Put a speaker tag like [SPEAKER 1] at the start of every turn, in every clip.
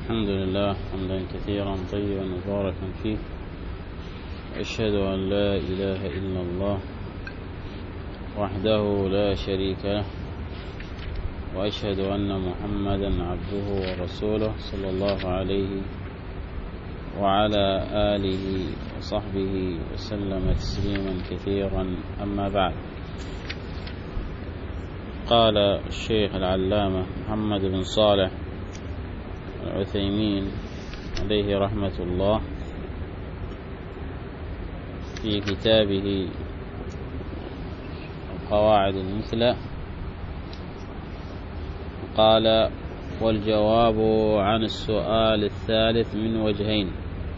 [SPEAKER 1] الحمد لله حمدا كثيرا طيبا مباركا فيه، أشهد أن لا إله إلا الله وحده لا شريك له، وأشهد أن محمدا عبده ورسوله صلى الله عليه وعلى آله وصحبه وسلم تسليما كثيرا. أما بعد، قال الشيخ العلامة محمد بن صالح العثيمين عليه رحمة الله في كتابه القواعد المثلى، قال: والجواب عن السؤال الثالث من وجهين.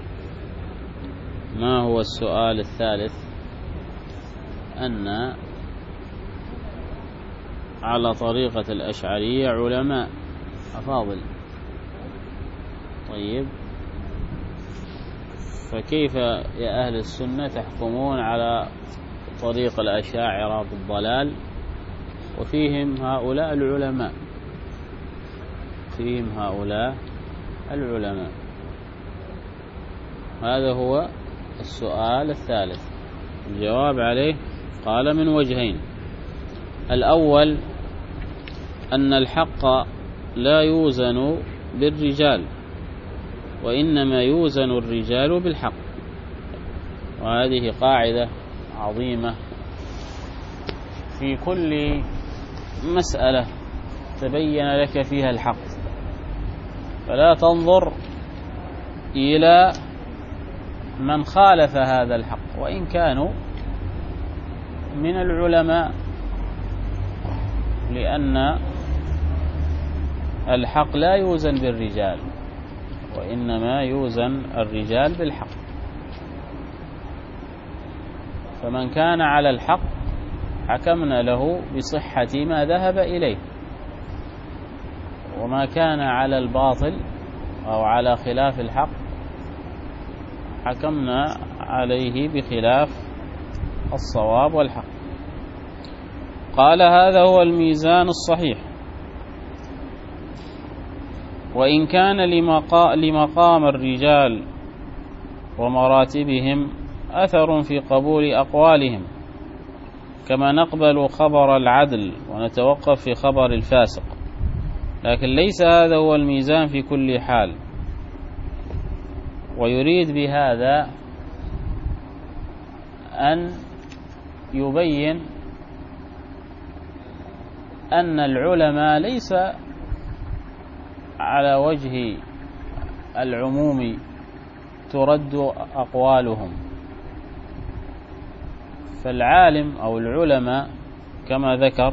[SPEAKER 1] ما هو السؤال الثالث؟ أن على طريقة الأشعرية علماء أفاضل، طيب، فكيف يا أهل السنة تحكمون على طريق الأشاعرة بالضلال وفيهم هؤلاء العلماء؟ هذا هو السؤال الثالث. الجواب عليه قال: من وجهين. الأول أن الحق لا يوزن بالرجال، وإنما يوزن الرجال بالحق. وهذه قاعدة عظيمة في كل مسألة تبين لك فيها الحق، فلا تنظر إلى من خالف هذا الحق وإن كانوا من العلماء، لأن الحق لا يوزن بالرجال، وإنما يوزن الرجال بالحق. فمن كان على الحق حكمنا له بصحة ما ذهب إليه، وما كان على الباطل أو على خلاف الحق حكمنا عليه بخلاف الصواب والحق. قال: هذا هو الميزان الصحيح، وإن كان لمقام الرجال ومراتبهم أثر في قبول أقوالهم، كما نقبل خبر العدل ونتوقف في خبر الفاسق، لكن ليس هذا هو الميزان في كل حال. ويريد بهذا أن يبين أن العلماء ليس على وجه العموم ترد أقوالهم، فالعالم أو العلماء كما ذكر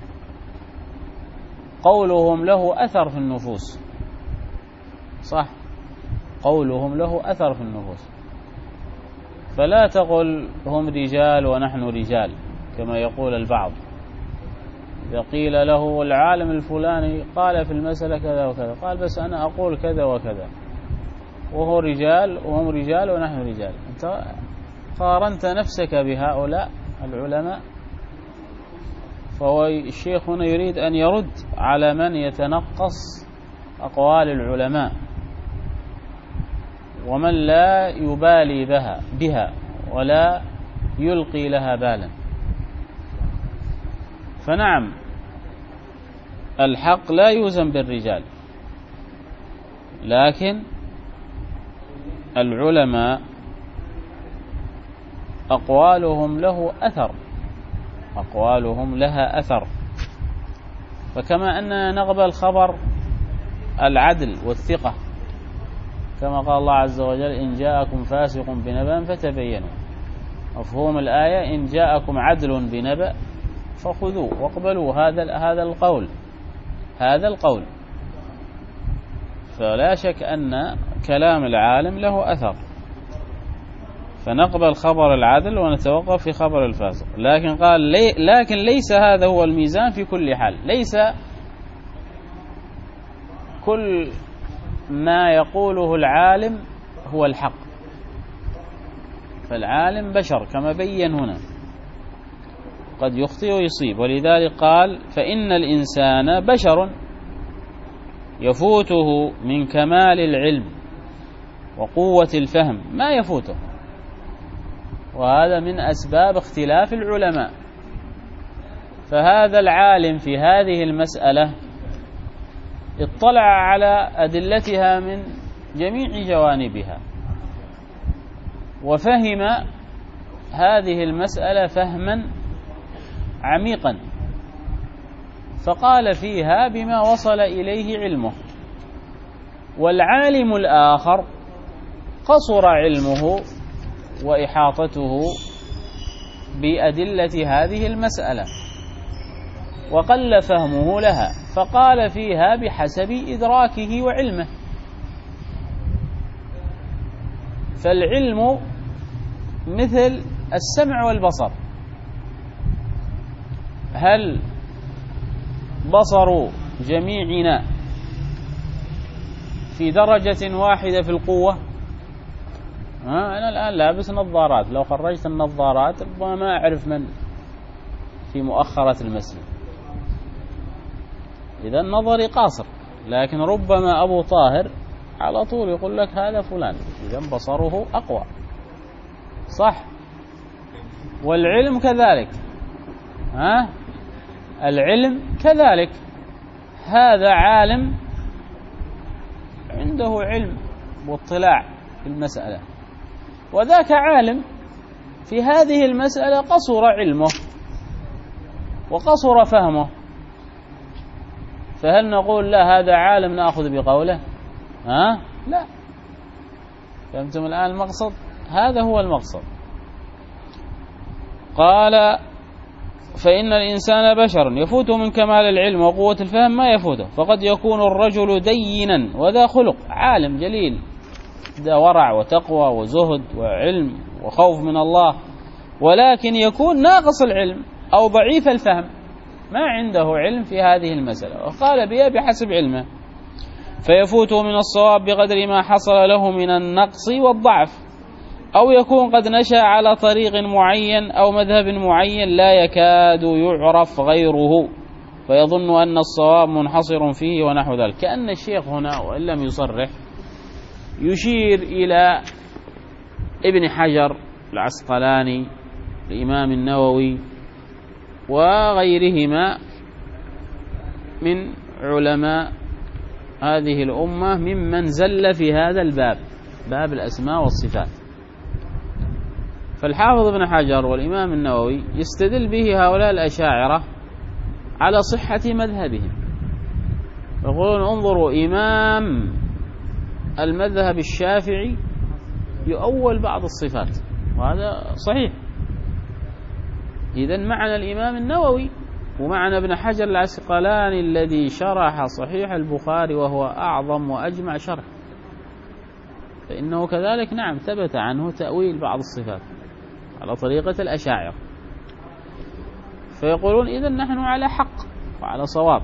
[SPEAKER 1] قولهم له أثر في النفوس، صح، قولهم له أثر في النفوس، فلا تقل هم رجال ونحن رجال كما يقول البعض. إذا قيل له العالم الفلاني قال في المسألة كذا وكذا، قال: بس أنا أقول كذا وكذا، وهو رجال وهم رجال ونحن رجال. أنت قارنت نفسك بهؤلاء العلماء. فهو الشيخ هنا يريد أن يرد على من يتنقص أقوال العلماء ومن لا يبالي بها ولا يلقي لها بالا. فنعم، الحق لا يوزن بالرجال، لكن العلماء أقوالهم لها أثر. فكما أننا نقبل خبر العدل والثقة، كما قال الله عز وجل: إن جاءكم فاسق بنبأ فتبينوا، مفهوم الآية: إن جاءكم عدل بنبأ فخذوه واقبلوا هذا القول. فلا شك أن كلام العالم له أثر، فنقبل خبر العدل ونتوقف في خبر الفاسق. لكن قال: لكن ليس هذا هو الميزان في كل حال. ليس كل ما يقوله العالم هو الحق، فالعالم بشر كما بين هنا، قد يخطئ ويصيب. ولذلك قال: فإن الإنسان بشر، يفوته من كمال العلم وقوة الفهم ما يفوته، وهذا من أسباب اختلاف العلماء. فهذا العالم في هذه المسألة اطلع على أدلتها من جميع جوانبها، وفهم هذه المسألة فهما عميقا، فقال فيها بما وصل إليه علمه. والعالم الآخر قصر علمه وإحاطته بأدلة هذه المسألة وقل فهمه لها، فقال فيها بحسب إدراكه وعلمه. فالعلم مثل السمع والبصر، هل بصر جميعنا في درجة واحدة في القوة؟ أنا الآن لابس نظارات، لو خرجت النظارات ربما ما أعرف من في مؤخرة المسجد، إذا نظري قاصر، لكن ربما أبو طاهر على طول يقول لك هذا فلان، إذا بصره أقوى، صح؟ والعلم كذلك، العلم كذلك، هذا عالم عنده علم واطلاع في المسألة، وذاك عالم في هذه المسألة قصر علمه وقصر فهمه، فهل نقول لا هذا عالم نأخذ بقوله؟ لا. فهمتم الآن المقصد؟ هذا هو المقصد. قال فإن الإنسان بشر يفوته من كمال العلم وقوة الفهم ما يفوته، فقد يكون الرجل دينا وذا خلق، عالم جليل ذا ورع وتقوى وزهد وعلم وخوف من الله، ولكن يكون ناقص العلم أو ضعيف الفهم، ما عنده علم في هذه المسألة، وقال بها بحسب علمه، فيفوته من الصواب بقدر ما حصل له من النقص والضعف، أو يكون قد نشأ على طريق معين أو مذهب معين لا يكاد يعرف غيره، فيظن أن الصواب منحصر فيه ونحو ذلك. كأن الشيخ هنا وإن لم يصرح يشير إلى ابن حجر العسقلاني، الإمام النووي، وغيرهما من علماء هذه الأمة ممن زل في هذا الباب، باب الأسماء والصفات. فالحافظ ابن حجر والإمام النووي يستدل به هؤلاء الأشاعرة على صحة مذهبهم، يقولون انظروا إمام المذهب الشافعي يؤول بعض الصفات، وهذا صحيح. إذن معنا الإمام النووي ومعنا ابن حجر العسقلاني الذي شرح صحيح البخاري وهو أعظم وأجمع شرح، فإنه كذلك نعم ثبت عنه تأويل بعض الصفات على طريقة الأشاعرة. فيقولون إذن نحن على حق وعلى صواب.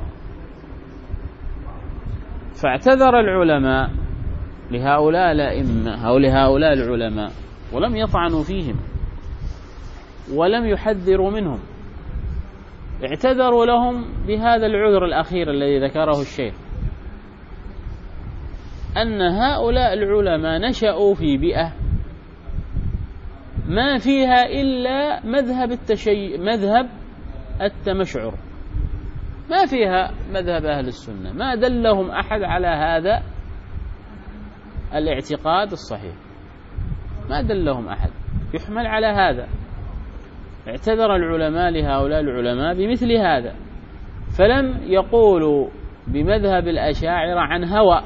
[SPEAKER 1] فاعتذر العلماء لهؤلاء الأئمة أو لهؤلاء العلماء ولم يطعنوا فيهم ولم يحذروا منهم، اعتذروا لهم بهذا العذر الأخير الذي ذكره الشيخ، أن هؤلاء العلماء نشأوا في بيئة ما فيها إلا مذهب التمشعر، ما فيها مذهب أهل السنة، ما دلهم أحد على هذا الاعتقاد الصحيح، ما دلهم أحد يحمل على هذا. اعتذر العلماء لهؤلاء العلماء بمثل هذا، فلم يقولوا بمذهب الأشاعرة عن هوى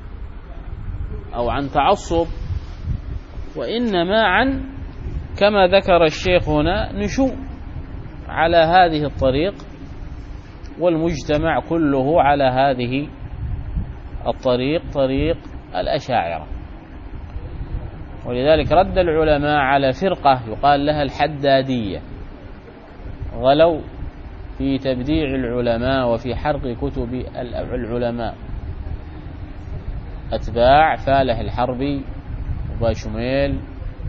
[SPEAKER 1] أو عن تعصب، وإنما عن كما ذكر الشيخ هنا نشوء على هذه الطريق، والمجتمع كله على هذه الطريق، طريق الأشاعرة. ولذلك رد العلماء على فرقة يقال لها الحدادية، غلوا في تبديع العلماء وفي حرق كتب العلماء، أتباع فالح الحربي وباشميل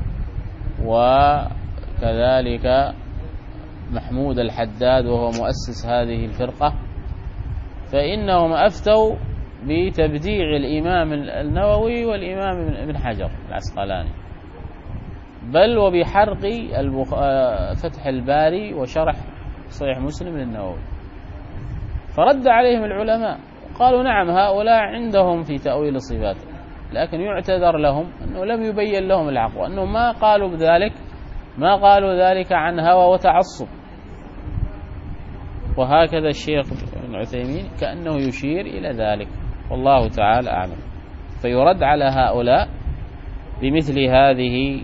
[SPEAKER 1] وكذلك محمود الحداد وهو مؤسس هذه الفرقة، فإنهم أفتوا بتبديع الإمام النووي والإمام ابن حجر العسقلاني، بل وبحرق فتح الباري وشرح صحيح مسلم للنووي. فرد عليهم العلماء قالوا نعم هؤلاء عندهم في تأويل الصفات، لكن يعتذر لهم أنه لم يبين لهم الحق، وأنهم ما قالوا ذلك عن هوى وتعصب. وهكذا الشيخ ابن عثيمين كأنه يشير إلى ذلك، والله تعالى أعلم. فيرد على هؤلاء بمثل هذه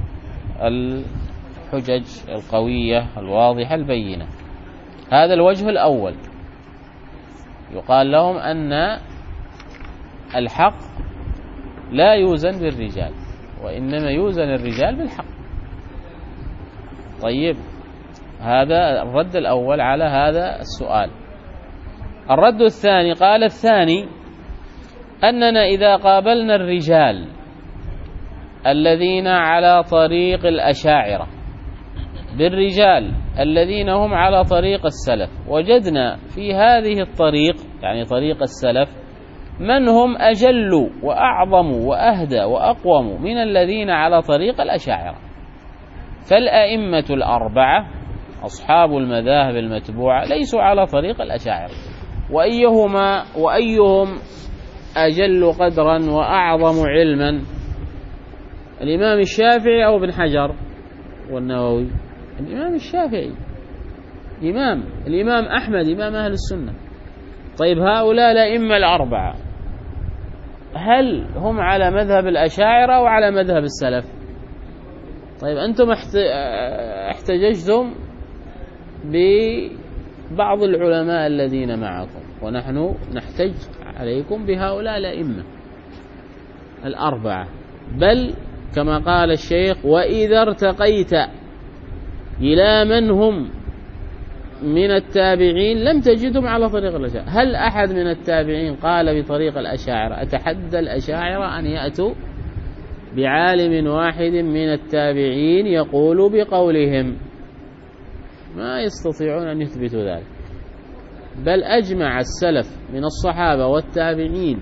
[SPEAKER 1] الحجج القوية الواضحة البينة. هذا الوجه الأول، يقال لهم أن الحق لا يوزن بالرجال، وإنما يوزن الرجال بالحق. طيب، هذا الرد الأول على هذا السؤال. الرد الثاني، قال الثاني أننا إذا قابلنا الرجال الذين على طريق الأشاعرة بالرجال الذين هم على طريق السلف، وجدنا في هذه الطريق يعني طريق السلف من هم أجل وأعظم وأهدى وأقوم من الذين على طريق الأشاعرة. فالأئمة الأربعة أصحاب المذاهب المتبوعة ليسوا على طريق الأشاعرة، وأيهم أجل قدرا وأعظم علما، الإمام الشافعي أو ابن حجر والنووي؟ الإمام الشافعي الإمام أحمد إمام أهل السنة. طيب، هؤلاء الأئمة الأربعة هل هم على مذهب الأشاعرة أو على مذهب السلف؟ طيب، أنتم احتججتم ببعض العلماء الذين معكم، ونحن نحتج عليكم بهؤلاء الأئمة الأربعة. بل كما قال الشيخ: وإذا ارتقيت إلى من هم من التابعين لم تجدهم على طريق الأشاعرة. هل أحد من التابعين قال بطريق الأشاعرة؟ أتحدى الأشاعرة أن يأتوا بعالم واحد من التابعين يقول بقولهم، ما يستطيعون أن يثبتوا ذلك. بل أجمع السلف من الصحابة والتابعين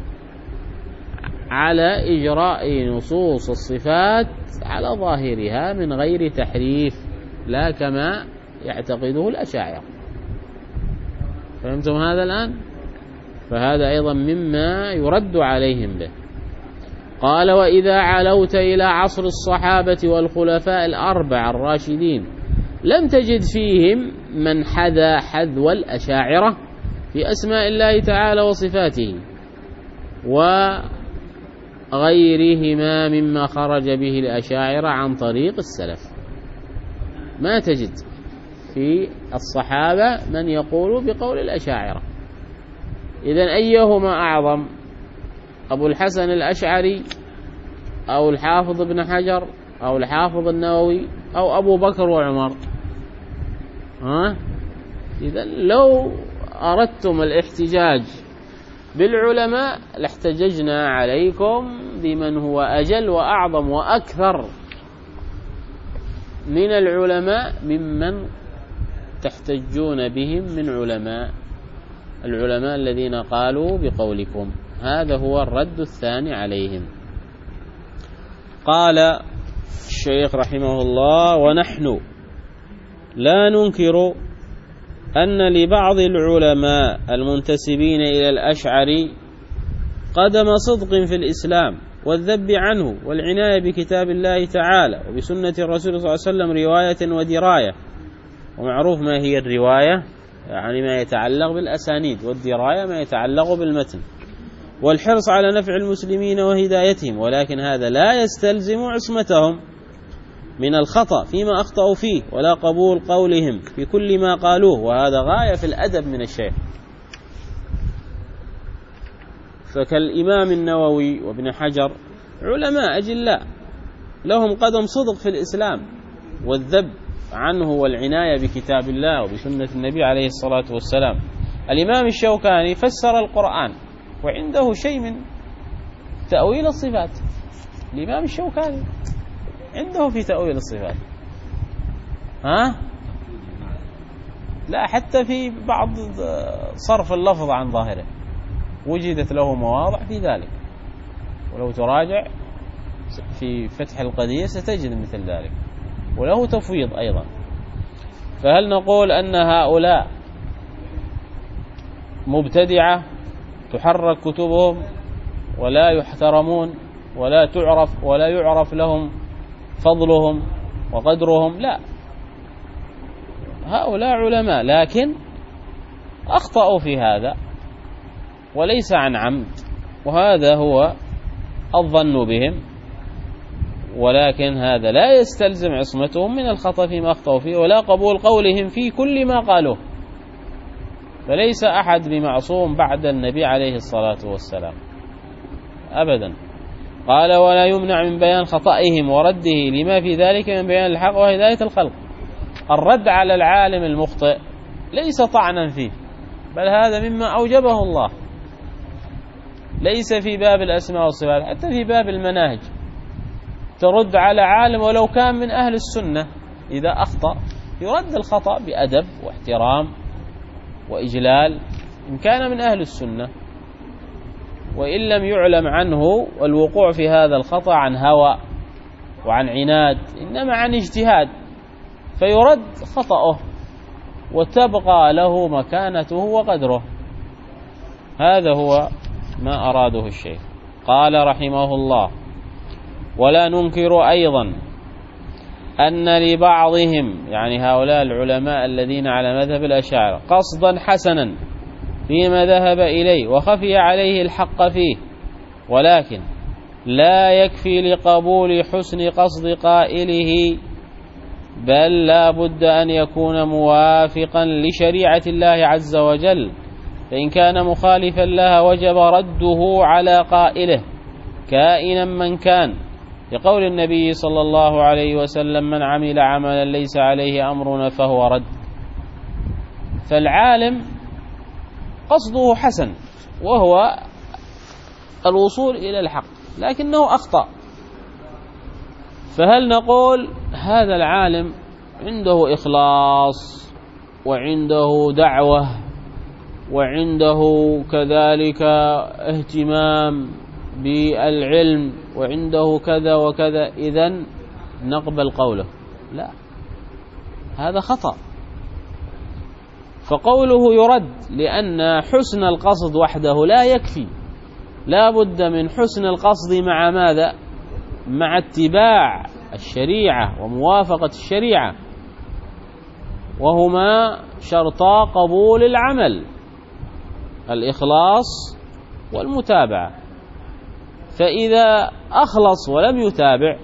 [SPEAKER 1] على إجراء نصوص الصفات على ظاهرها من غير تحريف، لا كما يعتقده الأشاعرة. فهمتم هذا الآن؟ فهذا أيضا مما يرد عليهم به. قال: وإذا علوت إلى عصر الصحابة والخلفاء الأربعة الراشدين لم تجد فيهم من حذا حذو الأشاعرة في أسماء الله تعالى وصفاته وغيرهما مما خرج به الأشاعرة عن طريق السلف. ما تجد في الصحابة من يقول بقول الأشاعرة. إذن أيهما أعظم، أبو الحسن الأشعري أو الحافظ ابن حجر أو الحافظ النووي أو أبو بكر وعمر؟ إذن لو أردتم الاحتجاج بالعلماء لاحتججنا عليكم بمن هو أجل وأعظم وأكثر من العلماء ممن تحتجون بهم من العلماء الذين قالوا بقولكم. هذا هو الرد الثاني عليهم. قال الشيخ رحمه الله: ونحن لا ننكر أن لبعض العلماء المنتسبين إلى الأشعري قدم صدق في الإسلام والذب عنه والعناية بكتاب الله تعالى وبسنة الرسول صلى الله عليه وسلم رواية ودراية. ومعروف ما هي الرواية، يعني ما يتعلق بالأسانيد، والدراية ما يتعلق بالمتن، والحرص على نفع المسلمين وهدايتهم، ولكن هذا لا يستلزم عصمتهم من الخطأ فيما أخطأوا فيه ولا قبول قولهم في كل ما قالوه، وهذا غاية في الأدب من الشيخ. فكالإمام النووي وابن حجر علماء أجلاء لهم قدم صدق في الإسلام والذب عنه والعناية بكتاب الله وبسنة النبي عليه الصلاة والسلام. الإمام الشوكاني فسر القرآن وعنده شيء من تأويل الصفات. الإمام الشوكاني عنده في تأويل الصفات لا، حتى في بعض صرف اللفظ عن ظاهره. وجدت له مواضع في ذلك، ولو تراجع في فتح القدير ستجد مثل ذلك، وله تفويض أيضا. فهل نقول أن هؤلاء مبتدعة تحرك كتبهم ولا يحترمون ولا يعرف لهم فضلهم وقدرهم؟ لا، هؤلاء علماء لكن أخطأوا في هذا وليس عن عمد، وهذا هو الظن بهم، ولكن هذا لا يستلزم عصمتهم من الخطأ فيما أخطأوا فيه ولا قبول قولهم في كل ما قالوه، فليس أحد بمعصوم بعد النبي عليه الصلاة والسلام أبدا. قال ولا يمنع من بيان خطئهم ورده لما في ذلك من بيان الحق وهداية الخلق. الرد على العالم المخطئ ليس طعنا فيه، بل هذا مما أوجبه الله، ليس في باب الأسماء والصفات، حتى في باب المناهج ترد على عالم ولو كان من أهل السنة، إذا أخطأ يرد الخطأ بأدب واحترام وإجلال إن كان من أهل السنة، وإن لم يعلم عنه الوقوع في هذا الخطأ عن هوى وعن عناد، إنما عن اجتهاد، فيرد خطأه وتبقى له مكانته وقدره. هذا هو ما أراده الشيخ. قال رحمه الله ولا ننكر أيضا أن لبعضهم، يعني هؤلاء العلماء الذين على مذهب الأشاعرة، قصدا حسنا فيما ذهب إليه وخفي عليه الحق فيه، ولكن لا يكفي لقبول حسن قصد قائله، بل لا بد أن يكون موافقا لشريعة الله عز وجل، فإن كان مخالفا لها وجب رده على قائله كائنا من كان، لقول النبي صلى الله عليه وسلم من عمل عملا ليس عليه أمرنا فهو رد. فالعالم قصده حسن وهو الوصول إلى الحق، لكنه أخطأ، فهل نقول هذا العالم عنده إخلاص وعنده دعوة وعنده كذلك اهتمام بالعلم وعنده كذا وكذا إذن نقبل قوله؟ لا، هذا خطأ. فقوله يرد لأن حسن القصد وحده لا يكفي، لا بد من حسن القصد مع ماذا؟ مع اتباع الشريعة وموافقة الشريعة، وهما شرطا قبول العمل، الإخلاص والمتابعة. فإذا أخلص ولم يتابع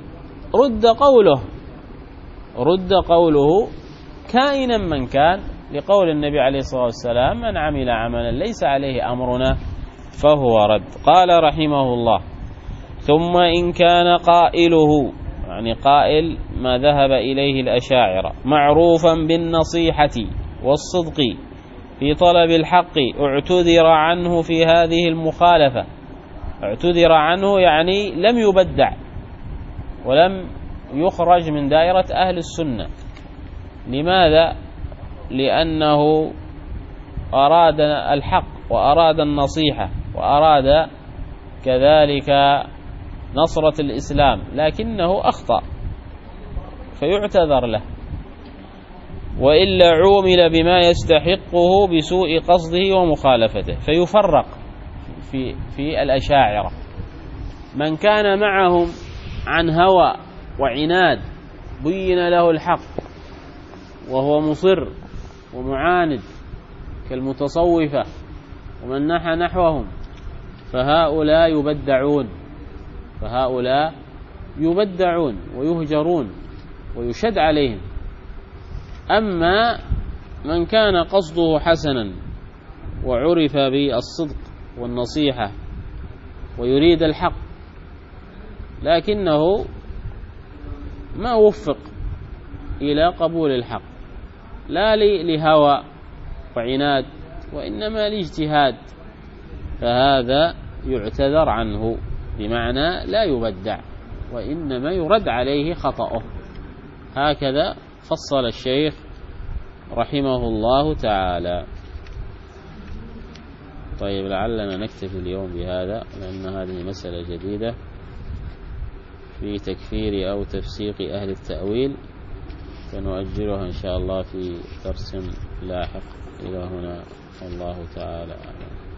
[SPEAKER 1] رد قوله كائنا من كان، لقول النبي عليه الصلاة والسلام من عمل عملا ليس عليه أمرنا فهو رد. قال رحمه الله ثم إن كان قائله، يعني قائل ما ذهب إليه الأشاعرة، معروفا بالنصيحة والصدق في طلب الحق، اعتذر عنه في هذه المخالفة. اعتذر عنه يعني لم يبدع ولم يخرج من دائرة أهل السنة. لماذا؟ لأنه أراد الحق وأراد النصيحة وأراد كذلك نصرة الإسلام، لكنه أخطأ فيعتذر له، وإلا عومل بما يستحقه بسوء قصده ومخالفته. فيفرق في الأشاعرة من كان معهم عن هوى وعناد بين له الحق وهو مصر ومعاند كالمتصوفة ومن نحى نحوهم، فهؤلاء يبدعون ويهجرون ويشد عليهم. أما من كان قصده حسنا وعرف بالصدق والنصيحة ويريد الحق لكنه ما وفق إلى قبول الحق، لا لهوى وعناد وإنما لاجتهاد، فهذا يعتذر عنه، بمعنى لا يبدع وإنما يرد عليه خطأه. هكذا فصل الشيخ رحمه الله تعالى. طيب لعلنا نكتفي اليوم بهذا، لأن هذه مسألة جديدة في تكفير أو تفسيق أهل التأويل، فنؤجلها إن شاء الله في درس لاحق. إلى هنا، والله تعالى أعلم.